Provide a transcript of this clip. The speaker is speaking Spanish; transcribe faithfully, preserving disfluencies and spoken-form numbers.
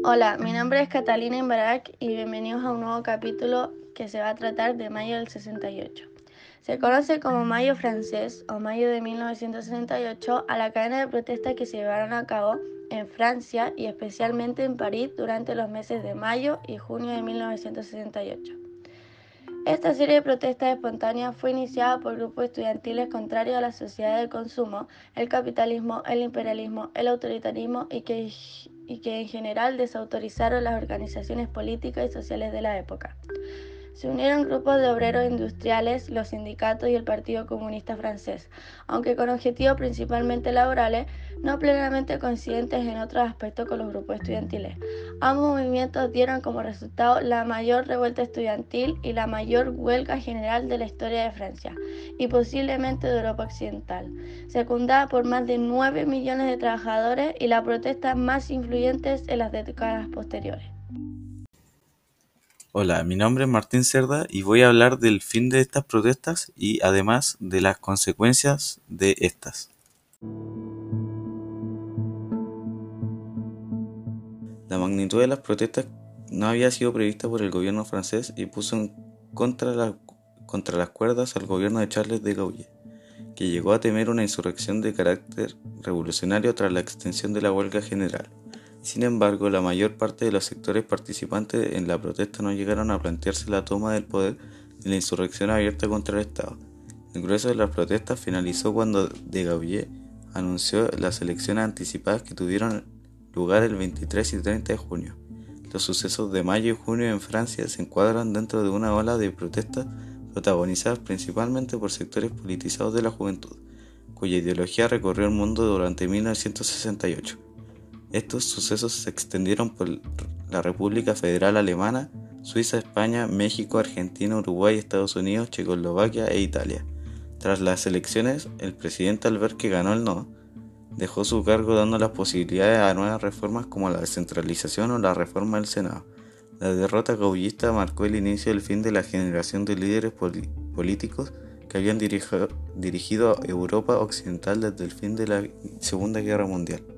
Hola, mi nombre es Catalina Imbarak y bienvenidos a un nuevo capítulo que se va a tratar de mayo del sesenta y ocho. Se conoce como Mayo francés o Mayo de mil novecientos sesenta y ocho a la cadena de protestas que se llevaron a cabo en Francia y especialmente en París durante los meses de mayo y junio de mil novecientos sesenta y ocho. Esta serie de protestas espontáneas fue iniciada por grupos estudiantiles contrarios a la sociedad del consumo, el capitalismo, el imperialismo, el autoritarismo y que, y que en general desautorizaron las organizaciones políticas y sociales de la época. Se unieron grupos de obreros industriales, los sindicatos y el Partido Comunista Francés, aunque con objetivos principalmente laborales, no plenamente coincidentes en otros aspectos con los grupos estudiantiles. Ambos movimientos dieron como resultado la mayor revuelta estudiantil y la mayor huelga general de la historia de Francia, y posiblemente de Europa Occidental, secundada por más de nueve millones de trabajadores y las protestas más influyentes en las décadas posteriores. Hola, mi nombre es Martín Cerda y voy a hablar del fin de estas protestas y además de las consecuencias de estas. La magnitud de las protestas no había sido prevista por el gobierno francés y puso en contra, la, contra las cuerdas al gobierno de Charles de Gaulle, que llegó a temer una insurrección de carácter revolucionario tras la extensión de la huelga general. Sin embargo, la mayor parte de los sectores participantes en la protesta no llegaron a plantearse la toma del poder ni la insurrección abierta contra el Estado. El grueso de las protestas finalizó cuando de Gaulle anunció las elecciones anticipadas que tuvieron lugar el veintitrés y treinta de junio. Los sucesos de mayo y junio en Francia se encuadran dentro de una ola de protestas protagonizadas principalmente por sectores politizados de la juventud, cuya ideología recorrió el mundo durante mil novecientos sesenta y ocho. Estos sucesos se extendieron por la República Federal Alemana, Suiza, España, México, Argentina, Uruguay, Estados Unidos, Checoslovaquia e Italia. Tras las elecciones, el presidente, al ver que ganó el no, dejó su cargo dando las posibilidades a nuevas reformas como la descentralización o la reforma del Senado. La derrota gaullista marcó el inicio del fin de la generación de líderes políticos que habían dirigido, dirigido a Europa Occidental desde el fin de la Segunda Guerra Mundial.